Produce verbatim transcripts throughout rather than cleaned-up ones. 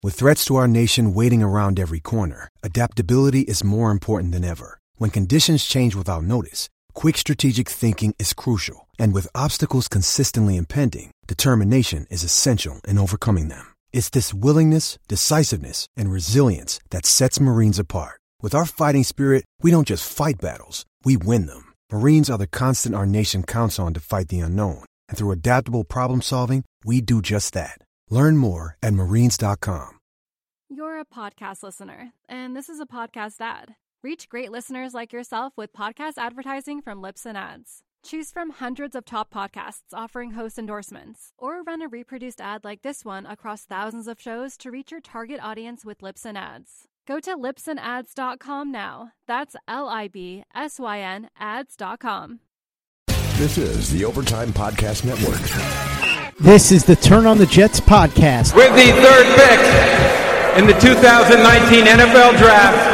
With threats to our nation waiting around every corner, adaptability is more important than ever. When conditions change without notice, quick strategic thinking is crucial. And with obstacles consistently impending, determination is essential in overcoming them. It's this willingness, decisiveness, and resilience that sets Marines apart. With our fighting spirit, we don't just fight battles, we win them. Marines are the constant our nation counts on to fight the unknown. And through adaptable problem solving, we do just that. Learn more at marines dot com. You're a podcast listener, and this is a podcast ad. Reach great listeners like yourself with podcast advertising from Libsyn Ads. Choose from hundreds of top podcasts offering host endorsements, or run a reproduced ad like this one across thousands of shows to reach your target audience with Libsyn Ads. Go to libsyn ads dot com now. That's L I B S Y N ads dot com. This is the Overtime Podcast Network. This is the Turn on the Jets podcast. With the third pick in the two thousand nineteen N F L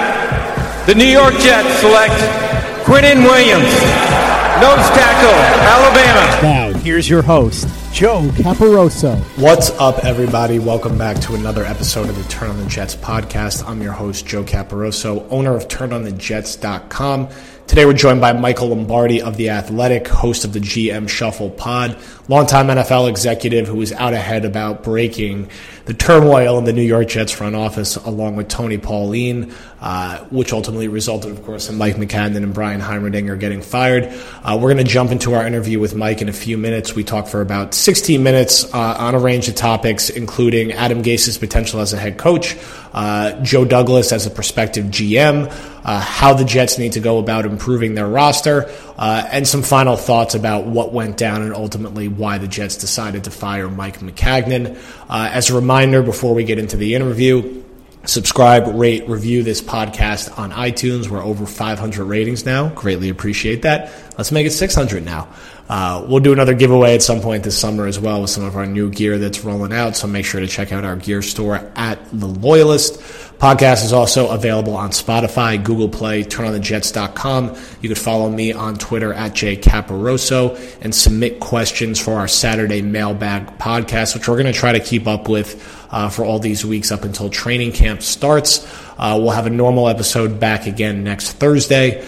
Draft, the New York Jets select Quinnen Williams, nose tackle, Alabama. Now, here's your host, Joe Caporoso. What's up, everybody? Welcome back to another episode of the Turn on the Jets podcast. I'm your host, Joe Caporoso, owner of turn on the jets dot com. Today we're joined by Michael Lombardi of The Athletic, host of the G M Shuffle pod, longtime N F L executive who was out ahead about breaking the turmoil in the New York Jets front office along with Tony Pauline, uh, which ultimately resulted, of course, in Mike Maccagnan and Brian Heimerdinger getting fired. Uh, we're going to jump into our interview with Mike in a few minutes. We talk for about sixteen minutes uh, on a range of topics, including Adam Gase's potential as a head coach, uh, Joe Douglas as a prospective G M, uh, how the Jets need to go about improving their roster, uh, and some final thoughts about what went down and ultimately why the Jets decided to fire Mike Maccagnan. Uh, as a reminder, before we get into the interview, subscribe, rate, review this podcast on iTunes. We're over five hundred ratings now. Greatly appreciate that. Let's make it six hundred now. Uh, we'll do another giveaway at some point this summer as well with some of our new gear that's rolling out, so make sure to check out our gear store at The Loyalist. Podcast is also available on Spotify, Google Play, turn on the jets dot com. You can follow me on Twitter at J Caporoso and submit questions for our Saturday mailbag podcast, which we're going to try to keep up with uh, for all these weeks up until training camp starts. Uh, we'll have a normal episode back again next Thursday.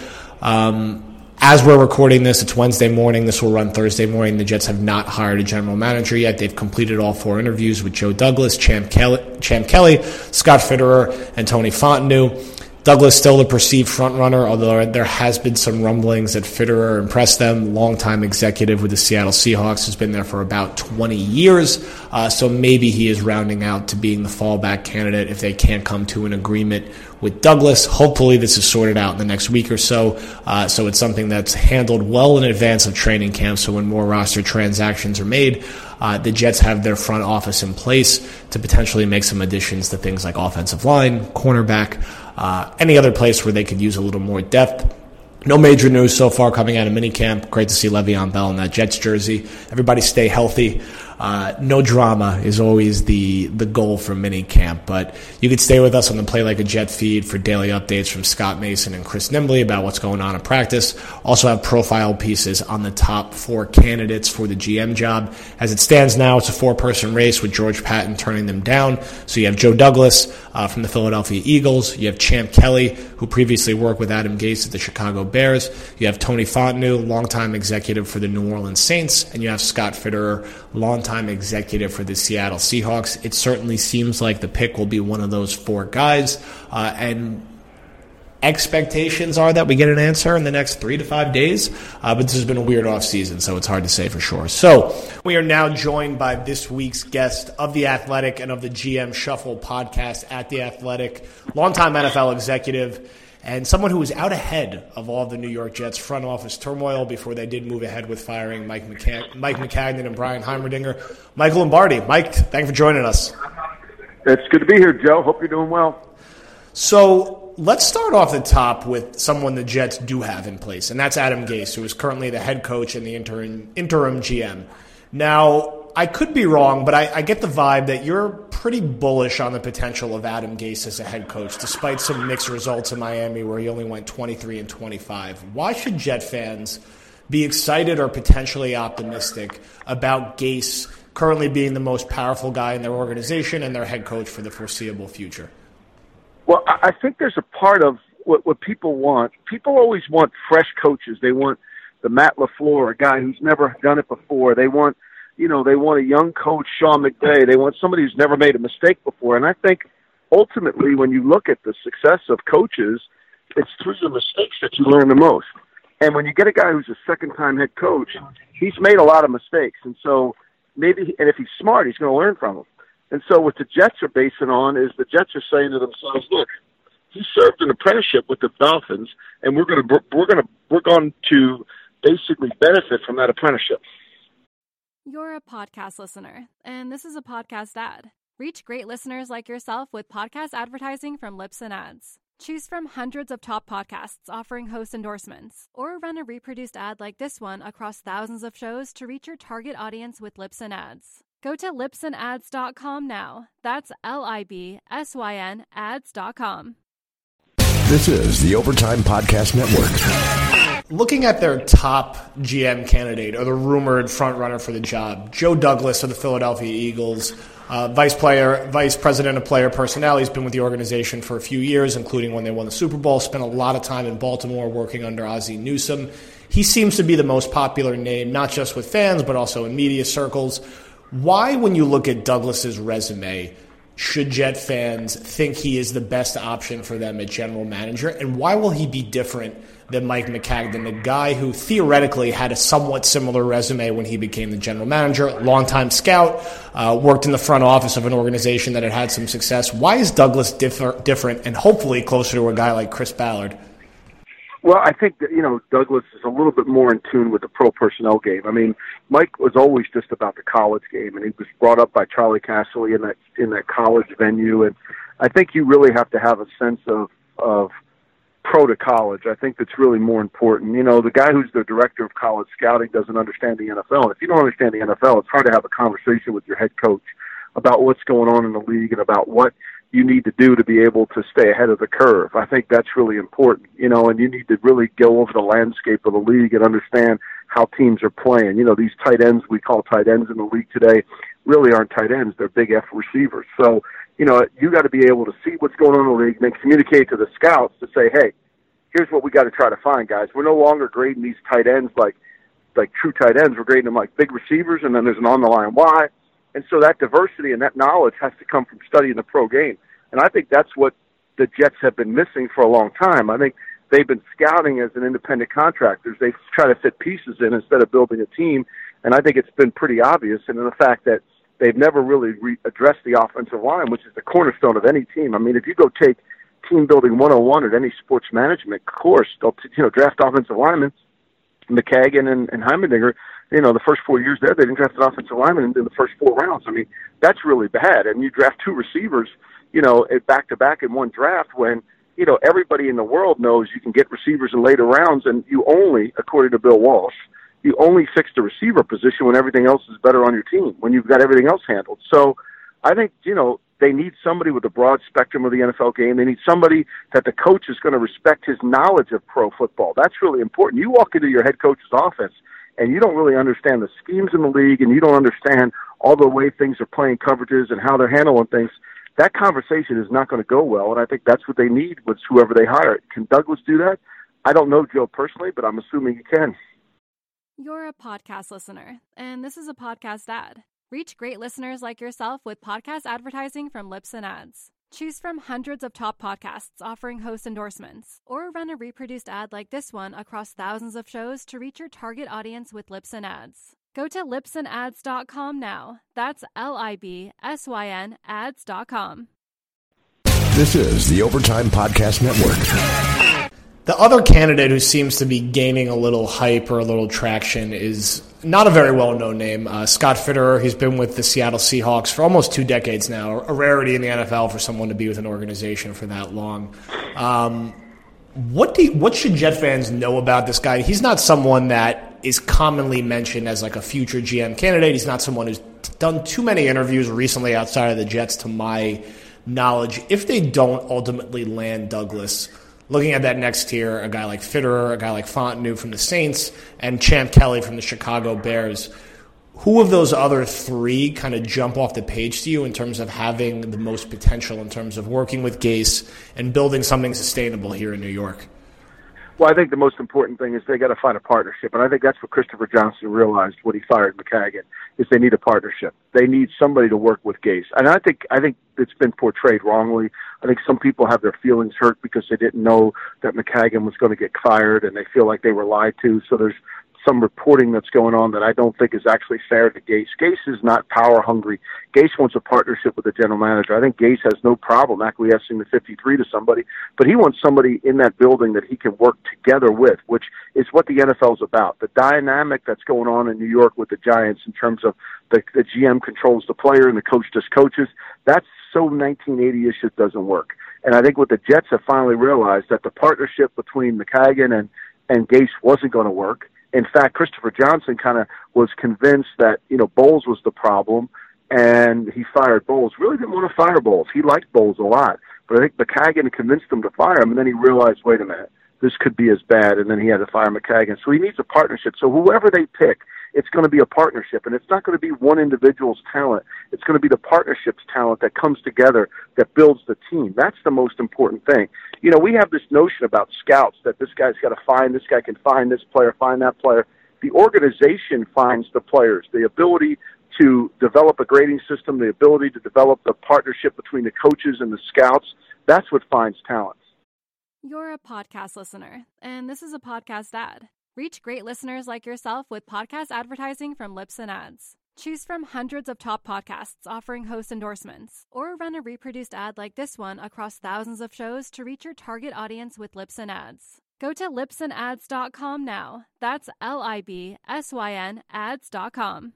Um, As we're recording this, it's Wednesday morning. This will run Thursday morning. The Jets have not hired a general manager yet. They've completed all four interviews with Joe Douglas, Champ Kelly, Champ Kelly, Scott Fitterer, and Tony Fontenot. Douglas still the perceived frontrunner, although there has been some rumblings that Fitterer impressed them. Longtime executive with the Seattle Seahawks, has been there for about twenty years. Uh, so maybe he is rounding out to being the fallback candidate if they can't come to an agreement with Douglas. Hopefully this is sorted out in the next week or so. Uh, so it's something that's handled well in advance of training camp. So when more roster transactions are made, uh, the Jets have their front office in place to potentially make some additions to things like offensive line, cornerback, uh, any other place where they could use a little more depth. No major news so far coming out of minicamp. Great to see Le'Veon Bell in that Jets jersey. Everybody stay healthy. Uh, no drama is always the the goal for minicamp, but you could stay with us on the Play Like a Jet feed for daily updates from Scott Mason and Chris Nimbley about what's going on in practice. Also have profile pieces on the top four candidates for the G M job. As it stands now, it's a four-person race with George Patton turning them down. So you have Joe Douglas uh, from the Philadelphia Eagles. You have Champ Kelly, who previously worked with Adam Gase at the Chicago Bears. You have Tony Fontenot, longtime executive for the New Orleans Saints. And you have Scott Fitterer, longtime executive for the Seattle Seahawks. It certainly seems like the pick will be one of those four guys. Uh, and expectations are that we get an answer in the next three to five days. Uh, but this has been a weird offseason, so it's hard to say for sure. So we are now joined by this week's guest of The Athletic and of the G M Shuffle podcast at The Athletic, longtime N F L executive, and someone who was out ahead of all the New York Jets front office turmoil before they did move ahead with firing Mike McCa- Mike Maccagnan and Brian Heimerdinger. Michael Lombardi. Mike, thanks for joining us. It's good to be here, Joe. Hope you're doing well. So let's start off the top with someone the Jets do have in place, and that's Adam Gase, who is currently the head coach and the interim, interim G M. Now, I could be wrong, but I, I get the vibe that you're pretty bullish on the potential of Adam Gase as a head coach, despite some mixed results in Miami where he only went twenty-three and twenty-five. Why should Jet fans be excited or potentially optimistic about Gase currently being the most powerful guy in their organization and their head coach for the foreseeable future? Well, I think there's a part of what, what people want. People always want fresh coaches. They want the Matt LaFleur, a guy who's never done it before. They want, you know, they want a young coach, Sean McVay. They want somebody who's never made a mistake before. And I think ultimately when you look at the success of coaches, it's through the mistakes that you learn the most. And when you get a guy who's a second-time head coach, he's made a lot of mistakes. And so maybe, and if he's smart, he's going to learn from them. And so what the Jets are basing on is the Jets are saying to themselves, look, he served an apprenticeship with the Dolphins, and we're going to we're going to we're going to basically benefit from that apprenticeship. You're a podcast listener, and this is a podcast ad. Reach great listeners like yourself with podcast advertising from Libsyn Ads. Choose from hundreds of top podcasts offering host endorsements, or run a reproduced ad like this one across thousands of shows to reach your target audience with Libsyn Ads. Go to libsyn ads dot com now. That's L I B S Y N ads dot com. This is the Overtime Podcast Network. Looking at their top G M candidate, or the rumored frontrunner for the job, Joe Douglas of the Philadelphia Eagles, uh, vice player, vice president of player personnel. He's been with the organization for a few years, including when they won the Super Bowl. Spent a lot of time in Baltimore working under Ozzie Newsome. He seems to be the most popular name, not just with fans, but also in media circles. Why, when you look at Douglas's resume, should Jet fans think he is the best option for them at general manager? And why will he be different than Mike Maccagnan, the guy who theoretically had a somewhat similar resume when he became the general manager, longtime scout, uh, worked in the front office of an organization that had had some success? Why is Douglas differ- different and hopefully closer to a guy like Chris Ballard? Well, I think that, you know, Douglas is a little bit more in tune with the pro personnel game. I mean, Mike was always just about the college game, and he was brought up by Charlie Casserly in that in that college venue. And I think you really have to have a sense of of pro to college. I think that's really more important. You know, the guy who's the director of college scouting doesn't understand the N F L. And if you don't understand the N F L, it's hard to have a conversation with your head coach about what's going on in the league and about what you need to do to be able to stay ahead of the curve. I think that's really important, you know, and you need to really go over the landscape of the league and understand how teams are playing. You know, these tight ends we call tight ends in the league today really aren't tight ends. They're big F receivers. So, you know, you got to be able to see what's going on in the league and then communicate to the scouts to say, hey, here's what we got to try to find, guys. We're no longer grading these tight ends like like true tight ends. We're grading them like big receivers, and then there's an on-the-line Y. And so that diversity and that knowledge has to come from studying the pro game. And I think that's what the Jets have been missing for a long time. I think they've been scouting as an independent contractors. They try to fit pieces in instead of building a team. And I think it's been pretty obvious. And in the fact that they've never really re- addressed the offensive line, which is the cornerstone of any team. I mean, if you go take team building one oh one at any sports management course, they'll you know draft offensive linemen. Maccagnan and, and Heimerdinger, you know, the first four years there, they didn't draft an offensive lineman in the first four rounds. I mean, that's really bad. And you draft two receivers, you know, back-to-back in one draft when, you know, everybody in the world knows you can get receivers in later rounds, and you only, according to Bill Walsh, you only fix the receiver position when everything else is better on your team, when you've got everything else handled. So I think, you know, they need somebody with a broad spectrum of the N F L game. They need somebody that the coach is going to respect his knowledge of pro football. That's really important. You walk into your head coach's office and you don't really understand the schemes in the league, and you don't understand all the way things are playing coverages and how they're handling things. That conversation is not going to go well, and I think that's what they need with whoever they hire. Can Douglas do that? I don't know Joe personally, but I'm assuming he can. You're a podcast listener, and this is a podcast ad. Reach great listeners like yourself with podcast advertising from Libsyn Ads. Choose from hundreds of top podcasts offering host endorsements, or run a reproduced ad like this one across thousands of shows to reach your target audience with Libsyn Ads. Go to libsyn ads dot com now. That's L I B S Y N ads dot com. This is the Overtime Podcast Network. The other candidate who seems to be gaining a little hype or a little traction is not a very well-known name, uh, Scott Fitterer. He's been with the Seattle Seahawks for almost two decades now, a rarity in the N F L for someone to be with an organization for that long. Um, what do you, what should Jet fans know about this guy? He's not someone that is commonly mentioned as like a future G M candidate. He's not someone who's done too many interviews recently outside of the Jets, to my knowledge. If they don't ultimately land Douglas, looking at that next tier, a guy like Fitterer, a guy like Fontenot from the Saints, and Champ Kelly from the Chicago Bears, Who of those other three kind of jump off the page to you in terms of having the most potential in terms of working with Gase and building something sustainable here in New York? Well, I think the most important thing is they got to find a partnership, and I think that's what Christopher Johnson realized when he fired Maccagnan, is they need a partnership. They need somebody to work with Gase, and I think I think it's been portrayed wrongly. I think some people have their feelings hurt because they didn't know that Maccagnan was going to get fired, and they feel like they were lied to. So there's some reporting that's going on that I don't think is actually fair to Gase. Gase is not power hungry. Gase wants a partnership with the general manager. I think Gase has no problem acquiescing the fifty-three to somebody, but he wants somebody in that building that he can work together with, which is what the N F L is about. The dynamic that's going on in New York with the Giants in terms of the, the G M controls the player and the coach just coaches, that's so nineteen eighty-ish it doesn't work. And I think what the Jets have finally realized, that the partnership between Maccagnan and, and Gase wasn't going to work. In fact, Christopher Johnson kind of was convinced that, you know, Bowles was the problem, and he fired Bowles. Really didn't want to fire Bowles. He liked Bowles a lot. But I think Maccagnan convinced him to fire him, and then he realized, wait a minute, this could be as bad, and then he had to fire Maccagnan. So he needs a partnership. So whoever they pick, it's going to be a partnership, and it's not going to be one individual's talent. It's going to be the partnership's talent that comes together that builds the team. That's the most important thing. You know, we have this notion about scouts that this guy's got to find, this guy can find this player, find that player. The organization finds the players. The ability to develop a grading system, the ability to develop the partnership between the coaches and the scouts, that's what finds talent. You're a podcast listener, and this is a podcast ad. Reach great listeners like yourself with podcast advertising from Libsyn Ads. Choose from hundreds of top podcasts offering host endorsements, or run a reproduced ad like this one across thousands of shows to reach your target audience with Libsyn Ads. Go to libsyn ads dot com now. That's L I B S Y N ads dot com.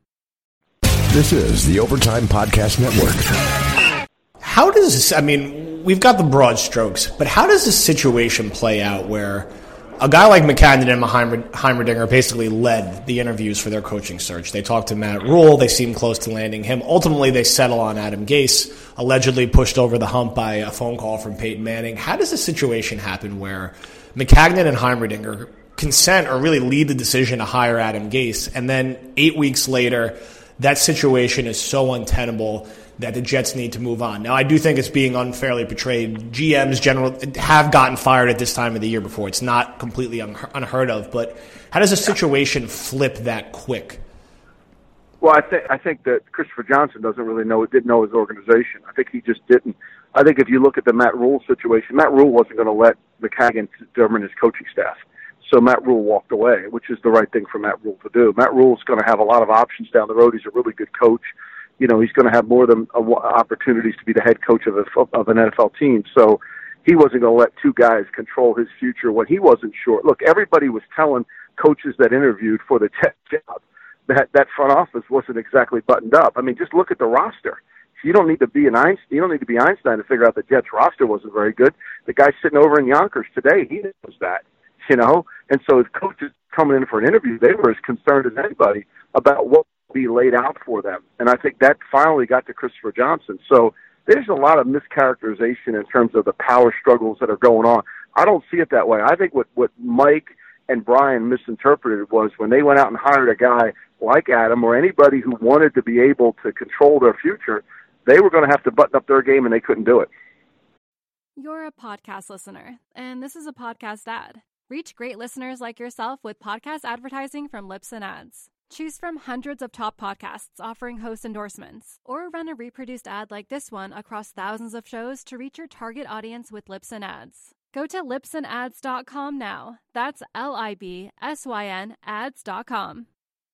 This is the Overtime Podcast Network. How does, I mean, we've got the broad strokes, but how does this situation play out where a guy like Maccagnan and Heimerdinger basically led the interviews for their coaching search? They talked to Matt Rule. They seemed close to landing him. Ultimately, they settle on Adam Gase, allegedly pushed over the hump by a phone call from Peyton Manning. How does this situation happen where Maccagnan and Heimerdinger consent or really lead the decision to hire Adam Gase, and then eight weeks later, that situation is so untenable that the Jets need to move on? Now, I do think it's being unfairly portrayed. G Ms general have gotten fired at this time of the year before. It's not completely unheard of, but how does a situation flip that quick? Well, I think I think that Christopher Johnson doesn't really know, didn't know his organization. I think he just didn't. I think if you look at the Matt Rule situation, Matt Rule wasn't going to let Maccagnan determine his coaching staff. So Matt Rule walked away, which is the right thing for Matt Rule to do. Matt Rule's going to have a lot of options down the road. He's a really good coach. You know, he's going to have more than uh, opportunities to be the head coach of, a, of an N F L team. So he wasn't going to let two guys control his future when he wasn't sure. Look, everybody was telling coaches that interviewed for the Jets job that that front office wasn't exactly buttoned up. I mean, just look at the roster. You don't need to be an Einstein. You don't need to be Einstein to figure out the Jets roster wasn't very good. The guy sitting over in Yonkers today, he knows that. You know, and so as coaches coming in for an interview, they were as concerned as anybody about what would be laid out for them. And I think that finally got to Christopher Johnson. So there's a lot of mischaracterization in terms of the power struggles that are going on. I don't see it that way. I think what, what Mike and Brian misinterpreted was when they went out and hired a guy like Adam or anybody who wanted to be able to control their future, they were going to have to button up their game, and they couldn't do it. You're a podcast listener, and this is a podcast ad. Reach great listeners like yourself with podcast advertising from Libsyn Ads. Choose from hundreds of top podcasts offering host endorsements, or run a reproduced ad like this one across thousands of shows to reach your target audience with Libsyn Ads. Go to libsyn ads dot com now. That's L I B S Y N ads dot com.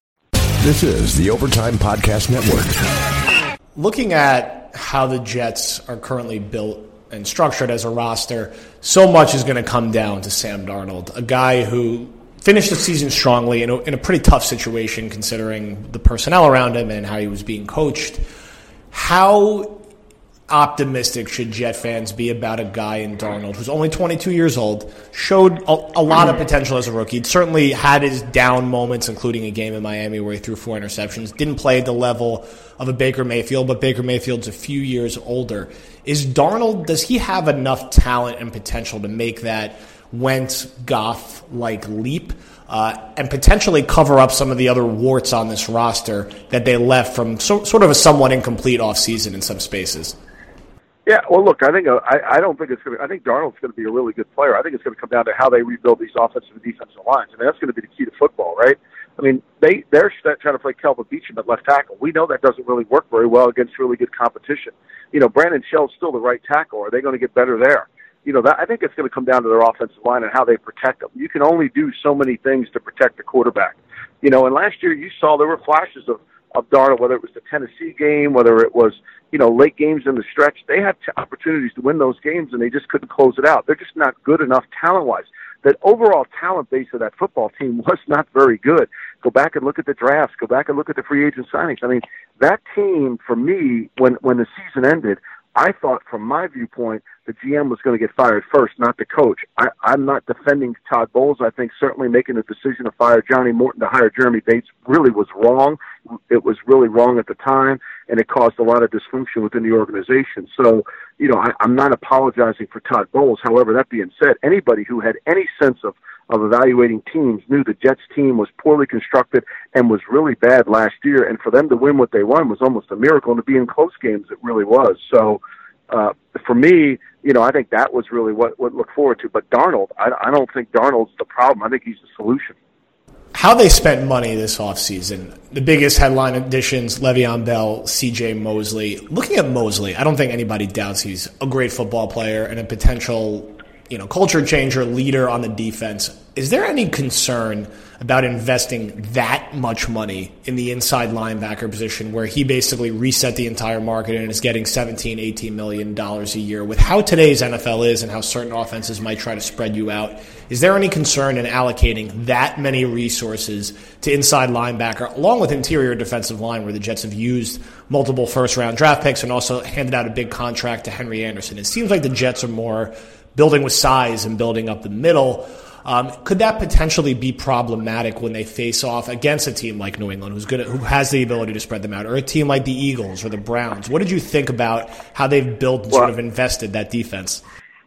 This is the Overtime Podcast Network. Looking at how the Jets are currently built and structured as a roster, so much is going to come down to Sam Darnold, a guy who finished the season strongly in a, in a pretty tough situation considering the personnel around him and how he was being coached. How optimistic should Jet fans be about a guy in Darnold who's only twenty-two years old, showed a, a lot of potential as a rookie, he'd certainly had his down moments, including a game in Miami where he threw four interceptions, didn't play at the level of a Baker Mayfield, but Baker Mayfield's a few years older. Is Darnold, does he have enough talent and potential to make that Wentz-Goff-like leap uh, and potentially cover up some of the other warts on this roster that they left from so, sort of a somewhat incomplete offseason in some spaces? Yeah, well, look, I think uh, I, I don't think it's going to. I think Darnold's going to be a really good player. I think it's going to come down to how they rebuild these offensive and defensive lines. I mean, that's going to be the key to football, right? I mean, they they're trying to play Kelvin Beachum at left tackle. We know that doesn't really work very well against really good competition. You know, Brandon Shell's still the right tackle. Are they going to get better there? You know, that I think it's going to come down to their offensive line and how they protect them. You can only do so many things to protect the quarterback. You know, and last year you saw there were flashes of of Darnold, whether it was the Tennessee game, whether it was, you know, late games in the stretch. They had t- opportunities to win those games, and they just couldn't close it out. They're just not good enough talent-wise. That overall talent base of that football team was not very good. Go back and look at the drafts. Go back and look at the free agent signings. I mean, that team, for me, when, when the season ended, I thought, from my viewpoint, the G M was going to get fired first, not the coach. I, I'm not defending Todd Bowles. I think certainly making the decision to fire Johnny Morton to hire Jeremy Bates really was wrong. It was really wrong at the time, and it caused a lot of dysfunction within the organization. So, you know, I, I'm not apologizing for Todd Bowles. However, that being said, anybody who had any sense of of evaluating teams knew the Jets team was poorly constructed and was really bad last year, and for them to win what they won was almost a miracle, and to be in close games, it really was. So uh, for me, you know, I think that was really what, what look forward to. But Darnold, I, I don't think Darnold's the problem. I think he's the solution. How they spent money this offseason, the biggest headline additions, Le'Veon Bell, C J Mosley. Looking at Mosley, I don't think anybody doubts he's a great football player and a potential, you know, culture changer, leader on the defense. Is there any concern about investing that much money in the inside linebacker position where he basically reset the entire market and is getting seventeen, eighteen million dollars a year? With how today's N F L is and how certain offenses might try to spread you out, is there any concern in allocating that many resources to inside linebacker along with interior defensive line, where the Jets have used multiple first-round draft picks and also handed out a big contract to Henry Anderson? It seems like the Jets are more building with size and building up the middle. Um, could that potentially be problematic when they face off against a team like New England, who's good, at, who has the ability to spread them out, or a team like the Eagles or the Browns? What did you think about how they've built and well, sort of invested that defense?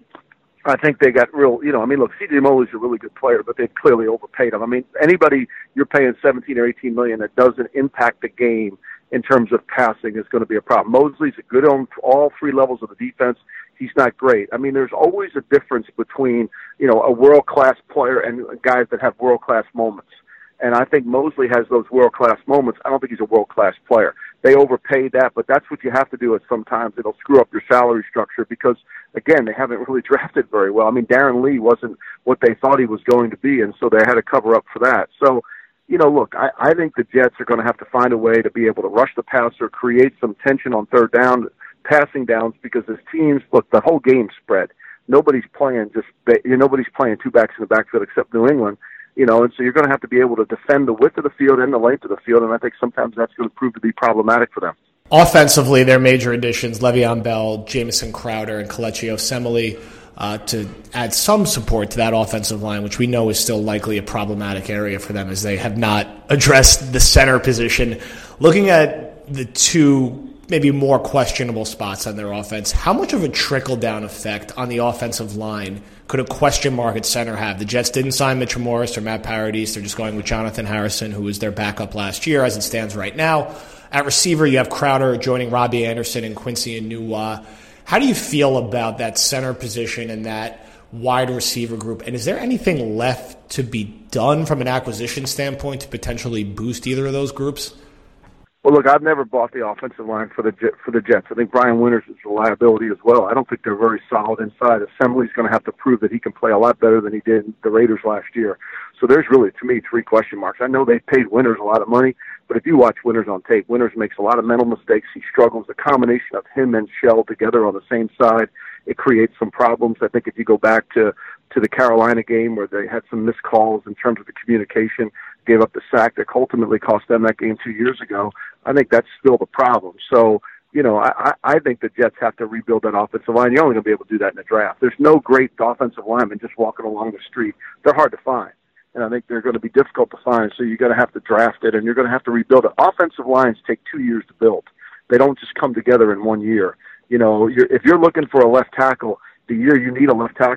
I think they got real, you know, I mean, look, C J Mosley's a really good player, but they've clearly overpaid him. I mean, anybody you're paying seventeen or eighteen million that doesn't impact the game in terms of passing is going to be a problem. Mosley's a good on all three levels of the defense. He's not great. I mean, there's always a difference between, you know, a world-class player and guys that have world-class moments. And I think Mosley has those world-class moments. I don't think he's a world-class player. They overpaid that, but that's what you have to do. Is sometimes it'll screw up your salary structure because, again, they haven't really drafted very well. I mean, Darren Lee wasn't what they thought he was going to be, and so they had to cover up for that. So, you know, look, I, I think the Jets are going to have to find a way to be able to rush the passer, create some tension on third down, passing downs, because as teams, look, the whole game spread. Nobody's playing just, you know, nobody's playing two backs in the backfield except New England, you know, and so you're going to have to be able to defend the width of the field and the length of the field, and I think sometimes that's going to prove to be problematic for them. Offensively, their major additions, Le'Veon Bell, Jamison Crowder, and Kelechi Osemele, uh, to add some support to that offensive line, which we know is still likely a problematic area for them as they have not addressed the center position. Looking at the two maybe more questionable spots on their offense, how much of a trickle-down effect on the offensive line could a question mark at center have? The Jets didn't sign Mitchell Morris or Matt Paradis. They're just going with Jonathan Harrison, who was their backup last year as it stands right now. At receiver, you have Crowder joining Robbie Anderson and Quincy Enunwa. How do you feel about that center position and that wide receiver group? And is there anything left to be done from an acquisition standpoint to potentially boost either of those groups? Well, look, I've never bought the offensive line for the for the Jets. I think Brian Winters is a liability as well. I don't think they're very solid inside. Assembly's going to have to prove that he can play a lot better than he did in the Raiders last year. So there's really, to me, three question marks. I know they paid Winters a lot of money, but if you watch Winters on tape, Winters makes a lot of mental mistakes. He struggles. The combination of him and Shell together on the same side, it creates some problems. I think if you go back to, to the Carolina game where they had some missed calls in terms of the communication, gave up the sack that ultimately cost them that game two years ago, I think that's still the problem. So, you know, I, I think the Jets have to rebuild that offensive line. You're only going to be able to do that in the draft. There's no great offensive linemen just walking along the street. They're hard to find, and I think they're going to be difficult to find, so you're going to have to draft it, and you're going to have to rebuild it. Offensive lines take two years to build. They don't just come together in one year. You know, you're, if you're looking for a left tackle, the year you need a left tackle,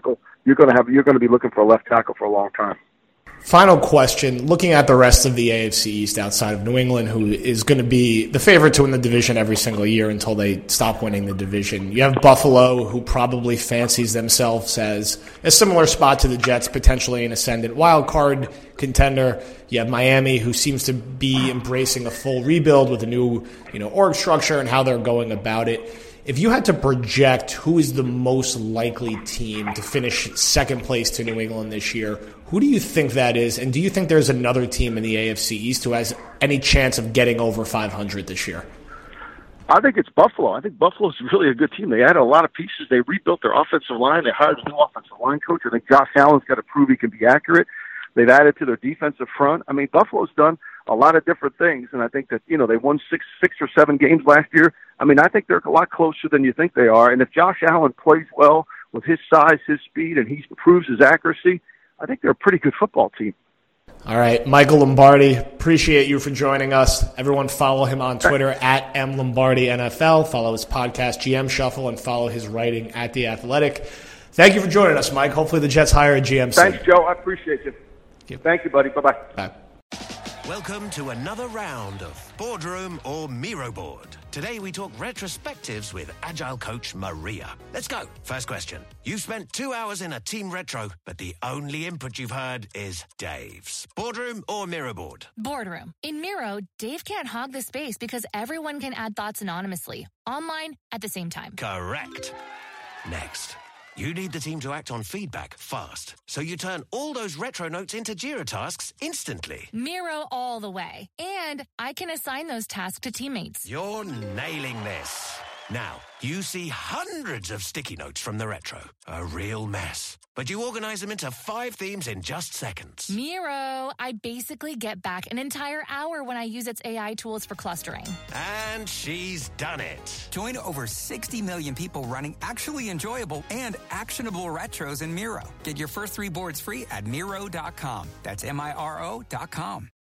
you're going to have you're going to be looking for a left tackle for a long time. Final question, looking at the rest of the A F C East outside of New England, who is going to be the favorite to win the division every single year until they stop winning the division. You have Buffalo, who probably fancies themselves as a similar spot to the Jets, potentially an ascendant wild card contender. You have Miami, who seems to be embracing a full rebuild with a new, you know, org structure and how they're going about it. If you had to project who is the most likely team to finish second place to New England this year, who do you think that is? And do you think there's another team in the A F C East who has any chance of getting over five hundred this year? I think it's Buffalo. I think Buffalo's really a good team. They added a lot of pieces. They rebuilt their offensive line. They hired a new offensive line coach. I think Josh Allen's got to prove he can be accurate. They've added to their defensive front. I mean, Buffalo's done a lot of different things, and I think that, you know, they won six, six or seven games last year. I mean, I think they're a lot closer than you think they are. And if Josh Allen plays well with his size, his speed, and he proves his accuracy, I think they're a pretty good football team. All right, Michael Lombardi, appreciate you for joining us. Everyone follow him on Twitter at M Lombardi N F L. Follow his podcast, G M Shuffle, and follow his writing at The Athletic. Thank you for joining us, Mike. Hopefully the Jets hire a G M C. Thanks, Joe. I appreciate you. Thank you, Thank you buddy. Bye-bye. Bye. Welcome to another round of Boardroom or Miro Board. Today we talk retrospectives with Agile coach Maria. Let's go. First question. You've spent two hours in a team retro, but the only input you've heard is Dave's. Boardroom or Miro Board? Boardroom. In Miro, Dave can't hog the space because everyone can add thoughts anonymously, online, at the same time. Correct. Next. You need the team to act on feedback fast, so you turn all those retro notes into Jira tasks instantly. Miro all the way. And I can assign those tasks to teammates. You're nailing this. Now, you see hundreds of sticky notes from the retro. A real mess. But you organize them into five themes in just seconds. Miro, I basically get back an entire hour when I use its A I tools for clustering. And she's done it. Join over sixty million people running actually enjoyable and actionable retros in Miro. Get your first three boards free at Miro dot com. That's M I R O dot com.